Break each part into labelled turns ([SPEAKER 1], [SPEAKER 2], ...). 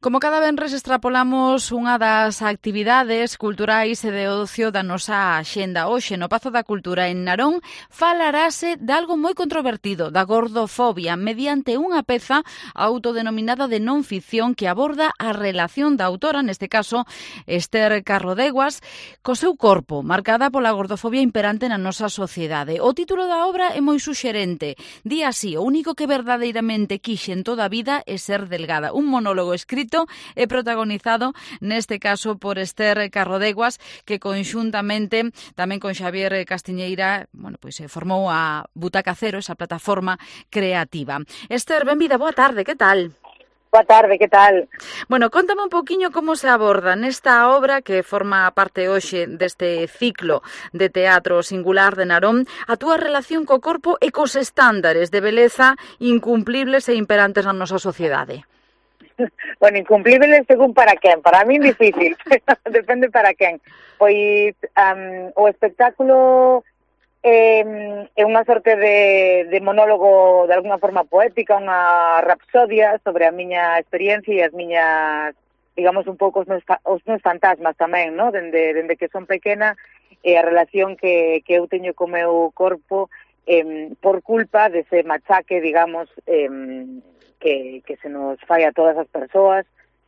[SPEAKER 1] Como cada venres extrapolamos unha das actividades culturais e de ocio da nosa axenda. Hoxe, no Pazo da Cultura en Narón, falarase de algo moi controvertido, da gordofobia, mediante unha peza autodenominada de non ficción que aborda a relación da autora, neste caso Ester Carrodeguas, co seu corpo, marcada pola gordofobia imperante na nosa sociedade. O título da obra é moi suxerente. Di así: o único que verdadeiramente quixen toda a vida é ser delgada. Un monólogo escrito e protagonizado neste caso por Ester Carrodeguas, que conxuntamente tamén con Xavier Castiñeira, formou a Butaca Cero, esa plataforma creativa. Ester, benvida, boa tarde, que tal?
[SPEAKER 2] Boa tarde, que tal?
[SPEAKER 1] Bueno, contame un poquinho como se aborda nesta obra que forma parte hoxe deste ciclo de teatro singular de Narón a túa relación co corpo e cos estándares de beleza incumplibles e imperantes na nosa sociedade.
[SPEAKER 2] Bueno, incumplibles según para quen. Para min difícil, depende para quen. Pois o espectáculo é unha sorte de monólogo de alguna forma poética, unha rapsodia sobre a miña experiencia e as miñas, digamos, un pouco os meus fantasmas tamén, ¿no? Dende que son pequena e a relación que eu teño co meu corpo por culpa dese machaque, digamos, que se nos fai a todas as persoas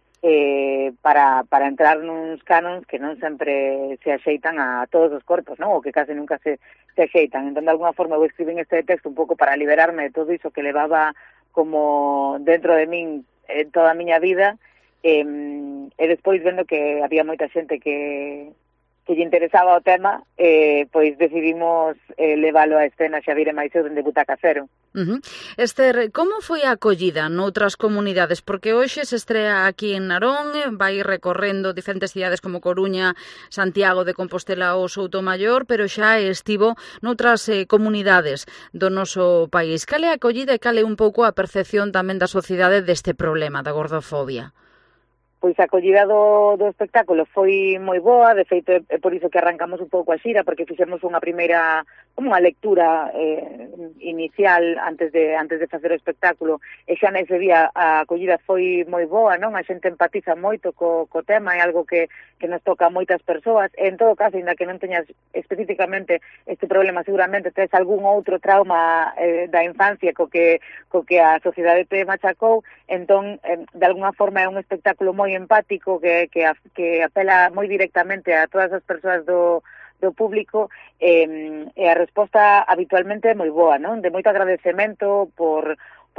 [SPEAKER 2] para entrar nuns canons que non sempre se axeitan a todos os corpos, non? Ou que case nunca se axeitan. Entón, de alguna forma, eu escribín este texto un pouco para liberarme de todo iso que levaba como dentro de min toda a miña vida, e despois vendo que había moita xente que lle interesaba o tema, pois decidimos leválo a escena Xavier e máis eu dende Butaca Cero.
[SPEAKER 1] Ester, como foi a acollida noutras comunidades? Porque hoxe se estrea aquí en Narón, vai recorrendo diferentes cidades como Coruña, Santiago de Compostela ou Soutomaior, pero xa estivo noutras comunidades do noso país. Cal é a acollida e cal é un pouco a percepción tamén da sociedade deste problema da gordofobia?
[SPEAKER 2] Pois a acollida do espectáculo foi moi boa, de feito é por iso que arrancamos un pouco a xira, porque fixemos unha primeira, como unha lectura inicial antes de facer o espectáculo, e xa nese día a acollida foi moi boa, non? A xente empatiza moito co tema, é algo que nos toca a moitas persoas, e en todo caso, ainda que non teñas especificamente este problema, seguramente tes algún outro trauma da infancia co que a sociedade te machacou, entón, de alguna forma é un espectáculo moi empático que apela moi directamente a todas as persoas do público, e a resposta habitualmente é moi boa, non? De moito agradecemento por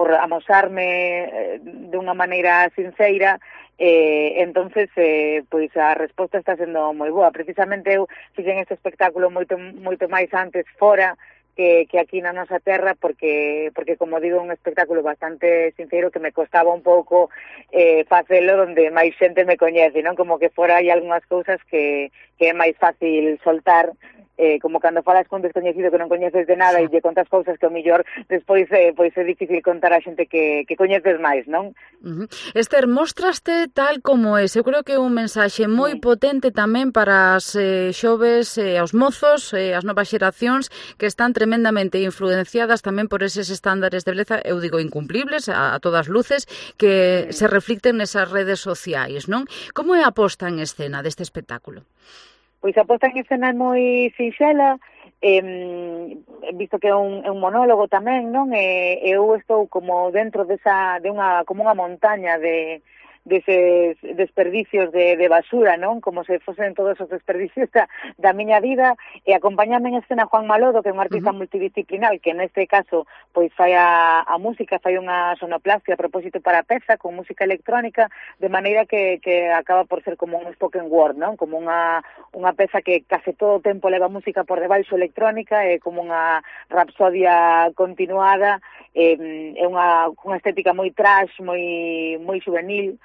[SPEAKER 2] amosarme de unha maneira sinceira, entonces pois a resposta está sendo moi boa. Precisamente eu fixen este espectáculo moito máis antes fora que aquí na nosa terra, porque como digo, un espectáculo bastante sincero que me costaba un pouco facelo donde máis xente me coñece, non? Como que fora hai algunhas cousas que é máis fácil soltar, como cando falas con descoñecido que non coñeces de nada e lle contas cousas que ao mellor despois pois é difícil contar a xente que coñeces máis, non?
[SPEAKER 1] Ester, mostraste tal como é. Eu creo que é un mensaxe moi potente tamén para as xoves, aos mozos, as novas xeracións que están tremendamente influenciadas tamén por eses estándares de beleza, eu digo incumplibles, a todas luces, que se reflicten nesas redes sociais, non? Como é a posta en escena deste espectáculo?
[SPEAKER 2] Pois a posta en escena é moi sinxela, visto que é un monólogo tamén, non? Eu estou como dentro como unha montaña deses desperdicios de basura, non? Como se fosen todos os desperdicios da miña vida, e acompañame en escena Juan Malodo, que é un artista multidisciplinar, que neste caso pois fai a música, fai unha sonoplastia a propósito para a peza, con música electrónica, de maneira que acaba por ser como un spoken word, non? Como unha peza que case todo o tempo leva música por debaixo electrónica, é como unha rapsodia continuada, é unha estética moi trash, moi juvenil,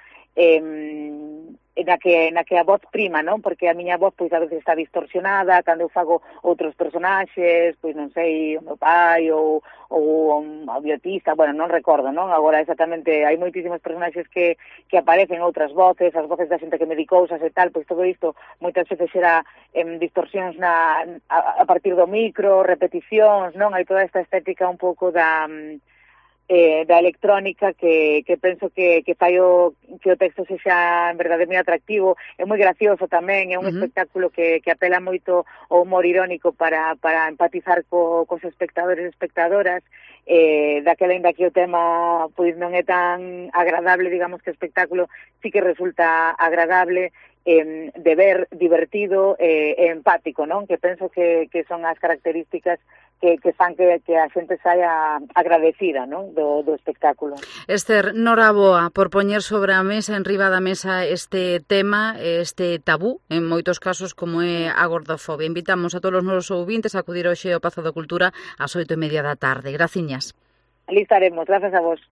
[SPEAKER 2] na que a voz prima, non? Porque a miña voz pois a veces está distorsionada cando eu fago outros personaxes, pois non sei, o meu pai ou o biotista, bueno, non recordo, non? Agora exactamente hai moitísimos personaxes que aparecen outras voces, as voces da xente que me di cousas e tal, pois todo isto moitas veces era distorsións a partir do micro, repeticións, non? Hai toda esta estética un pouco da electrónica que penso que fai que o texto sexa en verdade moi atractivo, é moi gracioso tamén, é un espectáculo que apela moito ao humor irónico para empatizar cos espectadores e espectadoras, daquela ainda que o tema pois non é tan agradable, digamos que o espectáculo sí que resulta agradable, de ver, divertido e empático, non? Que penso que son as características que fan que a xente saia agradecida, non? Do espectáculo.
[SPEAKER 1] Esther, noraboa por poñer sobre a mesa, en riba da mesa, este tema, este tabú, en moitos casos, como é a gordofobia. Invitamos a todos os nosos ouvintes a acudir hoxe ao Pazo da Cultura ás 8:30 da tarde. Graciñas.
[SPEAKER 2] Ali estaremos, grazas a vos.